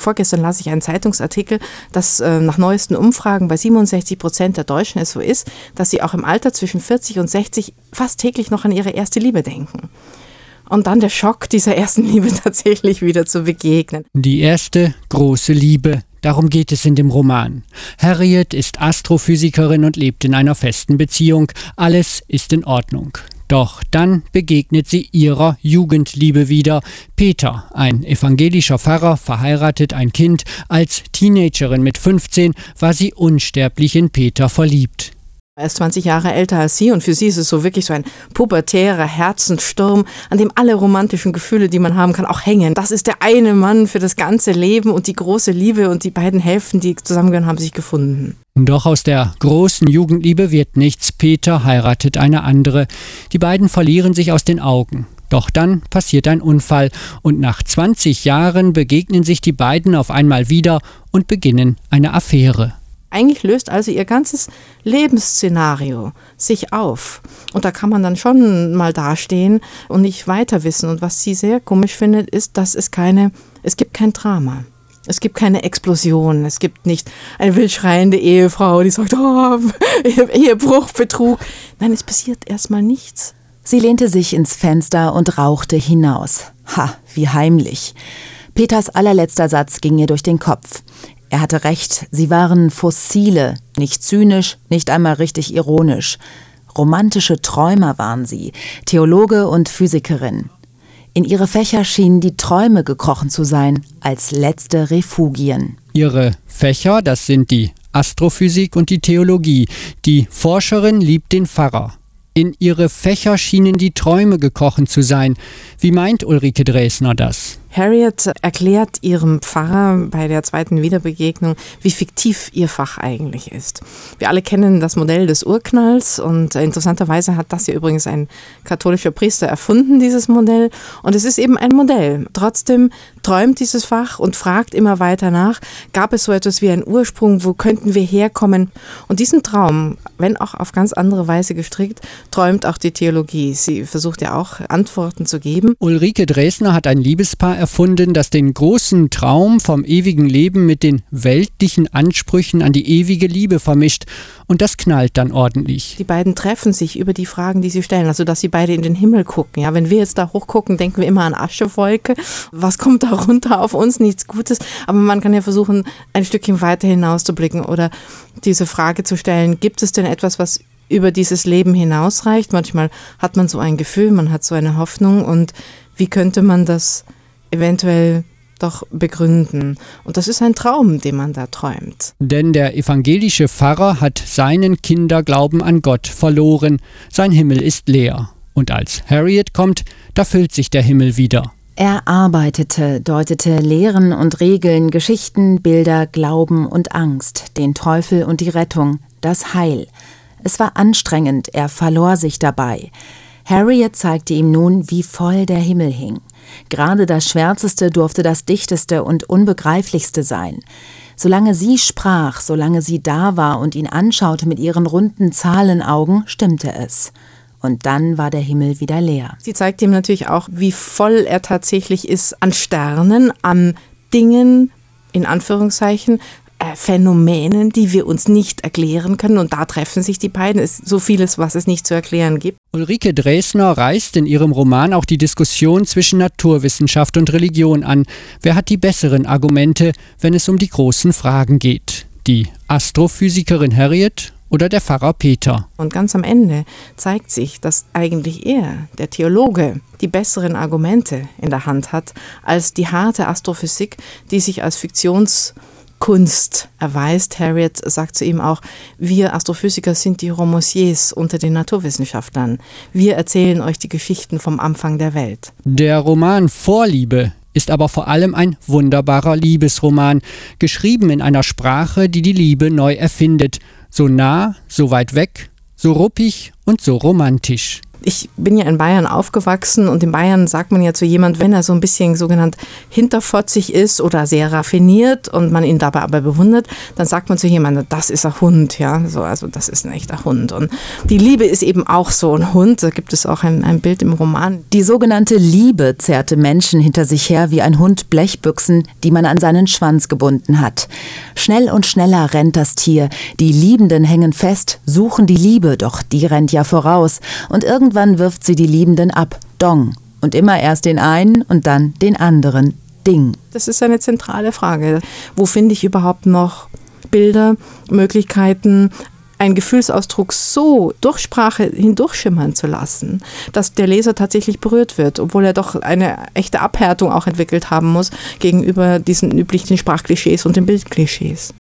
vorgestern las ich einen Zeitungsartikel, dass nach neuesten Umfragen bei 67% der Deutschen es so ist, dass sie auch im Alter zwischen 40 und 60 fast täglich noch an ihre erste Liebe denken. Und dann der Schock, dieser ersten Liebe tatsächlich wieder zu begegnen. Die erste große Liebe, darum geht es in dem Roman. Harriet ist Astrophysikerin und lebt in einer festen Beziehung. Alles ist in Ordnung. Doch dann begegnet sie ihrer Jugendliebe wieder. Peter, ein evangelischer Pfarrer, verheiratet, ein Kind. Als Teenagerin mit 15 war sie unsterblich in Peter verliebt. Er ist 20 Jahre älter als sie und für sie ist es so wirklich so ein pubertärer Herzenssturm, an dem alle romantischen Gefühle, die man haben kann, auch hängen. Das ist der eine Mann für das ganze Leben und die große Liebe und die beiden Hälften, die zusammengehören, haben sich gefunden. Doch aus der großen Jugendliebe wird nichts. Peter heiratet eine andere. Die beiden verlieren sich aus den Augen. Doch dann passiert ein Unfall und nach 20 Jahren begegnen sich die beiden auf einmal wieder und beginnen eine Affäre. Eigentlich löst also ihr ganzes Lebensszenario sich auf. Und da kann man dann schon mal dastehen und nicht weiter wissen. Und was sie sehr komisch findet, ist, dass es gibt kein Drama. Es gibt keine Explosion. Es gibt nicht eine wildschreiende Ehefrau, die sagt, oh, Ehebruch, Betrug. Nein, es passiert erstmal nichts. Sie lehnte sich ins Fenster und rauchte hinaus. Ha, wie heimlich. Peters allerletzter Satz ging ihr durch den Kopf. Er hatte recht, sie waren Fossile, nicht zynisch, nicht einmal richtig ironisch. Romantische Träumer waren sie, Theologe und Physikerin. In ihre Fächer schienen die Träume gekrochen zu sein, als letzte Refugien. Ihre Fächer, das sind die Astrophysik und die Theologie. Die Forscherin liebt den Pfarrer. In ihre Fächer schienen die Träume gekrochen zu sein. Wie meint Ulrike Dresner das? Harriet erklärt ihrem Pfarrer bei der zweiten Wiederbegegnung, wie fiktiv ihr Fach eigentlich ist. Wir alle kennen das Modell des Urknalls und interessanterweise hat das ja übrigens ein katholischer Priester erfunden, dieses Modell. Und es ist eben ein Modell. Trotzdem träumt dieses Fach und fragt immer weiter nach, gab es so etwas wie einen Ursprung, wo könnten wir herkommen? Und diesen Traum, wenn auch auf ganz andere Weise gestrickt, träumt auch die Theologie. Sie versucht ja auch Antworten zu geben. Ulrike Dresner hat ein Liebespaar erfunden, das den großen Traum vom ewigen Leben mit den weltlichen Ansprüchen an die ewige Liebe vermischt. Und das knallt dann ordentlich. Die beiden treffen sich über die Fragen, die sie stellen, also dass sie beide in den Himmel gucken. Ja, wenn wir jetzt da hochgucken, denken wir immer an Aschewolke. Was kommt da runter auf uns? Nichts Gutes. Aber man kann ja versuchen, ein Stückchen weiter hinauszublicken oder diese Frage zu stellen, gibt es denn etwas, was über dieses Leben hinausreicht? Manchmal hat man so ein Gefühl, man hat so eine Hoffnung und wie könnte man das eventuell doch begründen. Und das ist ein Traum, den man da träumt. Denn der evangelische Pfarrer hat seinen Kinderglauben an Gott verloren. Sein Himmel ist leer. Und als Harriet kommt, da füllt sich der Himmel wieder. Er arbeitete, deutete Lehren und Regeln, Geschichten, Bilder, Glauben und Angst, den Teufel und die Rettung, das Heil. Es war anstrengend, er verlor sich dabei. Harriet zeigte ihm nun, wie voll der Himmel hing. Gerade das Schwärzeste durfte das Dichteste und Unbegreiflichste sein. Solange sie sprach, solange sie da war und ihn anschaute mit ihren runden Zahlenaugen, stimmte es. Und dann war der Himmel wieder leer. Sie zeigt ihm natürlich auch, wie voll er tatsächlich ist an Sternen, an Dingen, in Anführungszeichen, Phänomenen, die wir uns nicht erklären können. Und da treffen sich die beiden. Es ist so vieles, was es nicht zu erklären gibt. Ulrike Dresner reißt in ihrem Roman auch die Diskussion zwischen Naturwissenschaft und Religion an. Wer hat die besseren Argumente, wenn es um die großen Fragen geht? Die Astrophysikerin Harriet oder der Pfarrer Peter? Und ganz am Ende zeigt sich, dass eigentlich er, der Theologe, die besseren Argumente in der Hand hat, als die harte Astrophysik, die sich als Fiktionskunst erweist. Harriet sagt zu ihm auch, wir Astrophysiker sind die Romanciers unter den Naturwissenschaftlern. Wir erzählen euch die Geschichten vom Anfang der Welt. Der Roman Vorliebe ist aber vor allem ein wunderbarer Liebesroman, geschrieben in einer Sprache, die die Liebe neu erfindet. So nah, so weit weg, so ruppig und so romantisch. Ich bin ja in Bayern aufgewachsen und in Bayern sagt man ja zu jemand, wenn er so ein bisschen sogenannt hinterfotzig ist oder sehr raffiniert und man ihn dabei aber bewundert, dann sagt man zu jemandem, das ist ein Hund, ja, so, also das ist ein echter Hund. Und die Liebe ist eben auch so ein Hund, da gibt es auch ein Bild im Roman. Die sogenannte Liebe zerrte Menschen hinter sich her wie ein Hund Blechbüchsen, die man an seinen Schwanz gebunden hat. Schnell und schneller rennt das Tier, die Liebenden hängen fest, suchen die Liebe, doch die rennt ja voraus und irgendwann wirft sie die Liebenden ab, Dong, und immer erst den einen und dann den anderen, Ding. Das ist eine zentrale Frage. Wo finde ich überhaupt noch Bilder, Möglichkeiten, einen Gefühlsausdruck so durch Sprache hindurchschimmern zu lassen, dass der Leser tatsächlich berührt wird, obwohl er doch eine echte Abhärtung auch entwickelt haben muss gegenüber diesen üblichen Sprachklischees und den Bildklischees.